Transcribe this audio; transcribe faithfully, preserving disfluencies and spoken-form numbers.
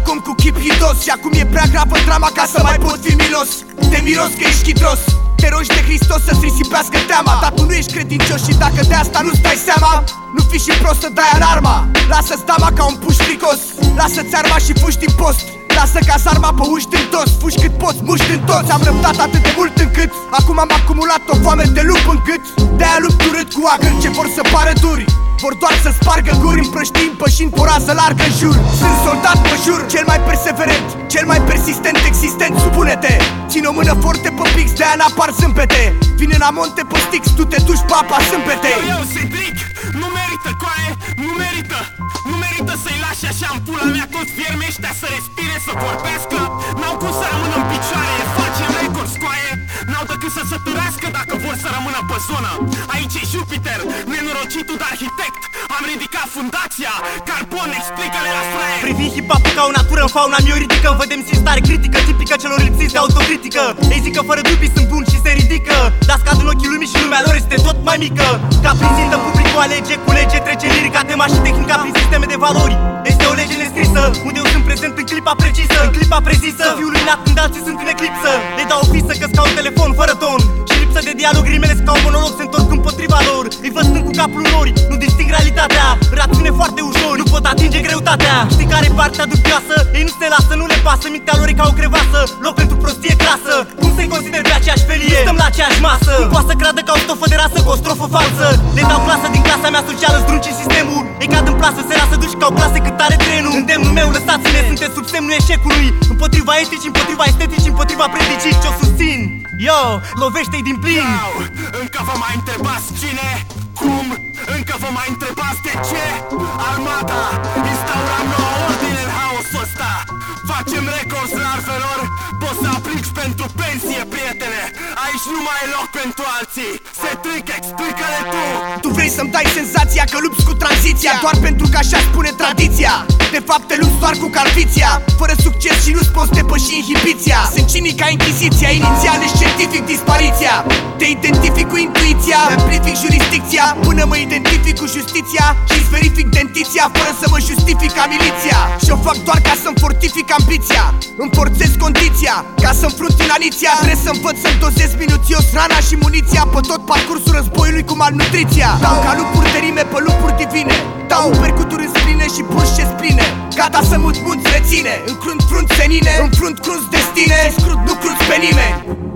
acum cu chip hidos. Și acum e prea gravă drama ca să mai pot fi milos. Te miros că ești chitros, te rogi de Hristos să-ți risipească teama. Dar tu nu ești credincios și dacă de asta nu-ți dai seama, nu fi și prost să dai alarma. Lasă-ți dama ca un puș fricos, lasă-ți arma și fugi din post. Lasă cazarma pe uși din toți, fugi cât poți, muști din toți. Am răbdat atât de mult încât acum am acumulat o foame de lup în cât. De-aia lupt urât cu agări ce vor să pară duri, vor doar să spargă guri, împrăștiind, pășind pe o rază largă în jur. Sunt soldat, mă jur, cel mai perseverent, cel mai persistent existent, supune-te. Ține o mână forte pe pix, de-aia n-apar zâmbete. Vine la monte pe stix, tu te duci pe apa sâmbete. Eu, eu, Cedric, nu merită, coaie, nu merită. Nu merită să-i lași așa în pula mea toți viermii ăștia să respire, să vorbească. N-au cum să rămână în picioare, facem record, scoaie. N-au decât să se târească dacă vor să rămână pe zonă. Aici e Jupiter, nenorocitul de arhitect. Am ridicat fundația, Carbon, explică-le la fraier. Privind hip-hop-ul ca o natură în fauna mioridică, vedem simți stare critică, tipică celor lipsiți de autocritică. Ei zic că fără dubii sunt buni și se ridică, dar scad în ochii lumii și lumea lor este tot mai mică. Ca prinzindă publicul alege, culege, trece lirica, tema și tehnica prin sisteme de valori. Este o lege nescrisă, unde eu sunt prezent în clipa precisă, în clipa prezisă. Fiul luminat când alții sunt în eclipsă. Le dau o fisă că-ți ca un telefon fără ton și lipsă de dialog, rimele ca un monolog se întorc împotriva lor. Îi văd stând cu capul în nori, nu disting realitatea. Rațiune foarte ușor, nu pot atinge greutatea. Știi care e partea dubioasă? Ei nu se lasă, nu le pasă, mintea lor e ca o crevasă, loc pentru prostie crasă. Cum să-i consider pe aceeași felie? Stăm la aceeași masă. Nu poate să creadă ca o stofă de rasă cu o strofă falsă. Le dau clasă din clasa mea socială, zdrunci sistemul. Ei cad în plasă, se lasă duși ca o clasă cât are trenul. Îndemnul meu, lăsați-ne, sunteți sub semnul eșecului. Împotriva etici, împotriva estetici, împotriva predicii. Ce-o susțin? Yo, lovește-i din plin. Wow, încă vă mai întrebați cine? Cum? Încă vă mai întrebați de ce? Armata instaura nouă ordine în haosul ăsta. Facem records larvelor, poți să aplici pentru pensie, prietene. Aici nu mai e loc pentru alții. Cedric, explică-le tu. Tu vrei să-mi dai senzația că lupți cu tranziția, doar pentru că așa spune tradiția. De fapt te lupți doar cu calviția, fără succes și nu-ți poți depăși inhibiția. Sunt cinic ca inchiziția, inițial și științific dispariția. Te identific cu intuiția, amplific jurisdicția, până mă identific cu justiția și-ți verific dentiția, fără să mă justific ca miliția. Și o fac doar ca să-mi fortific ambiția, îmi forțez condiția, ca să înfrunt inaniția. Trebuie să învăț să-mi dozez minuțios rana și muniția pe tot parcursul războiului cu malnutriția. Dau ca lupuri de rime pe lupuri divine, dau percuturi în spline și puși ce spline. Gata să mut munți reține, în crunt frunt senine, în frunt crunți destine, scrut nu cruți pe nimeni.